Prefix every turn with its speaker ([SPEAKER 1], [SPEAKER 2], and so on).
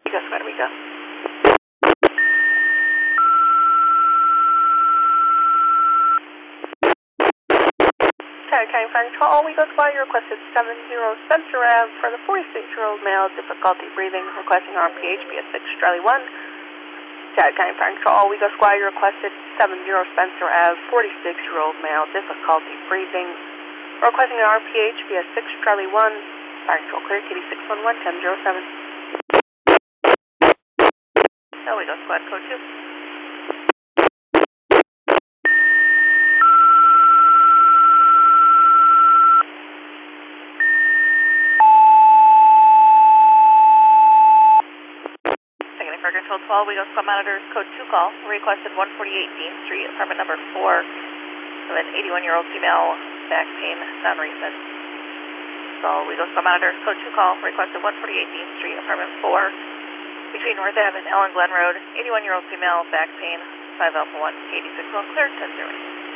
[SPEAKER 1] Just got Rico. County Fire Control, we go by your requested 70 Spencer Ave for the 46-year-old male, difficulty breathing, requesting RPH via 6 Charlie 1. County Fire Control, we go by your requested 70 Spencer Ave, 46-year-old male, difficulty breathing, requesting an RPH via 6 Charlie 1. Fire Control clear, Kitty 611-1007. So we go squad code 2. Fire Control 12, we go squad monitors, code 2 call, requested 148 Dean Street, apartment number 4, of an 81-year-old female, back pain, non-recent. So we go squad monitors, code 2 call, requested 148 Dean Street, apartment 4, between North Ave and Ellen Glen Road, 81-year-old female, back pain, 5 Alpha 1, 86 well clear, 10-0.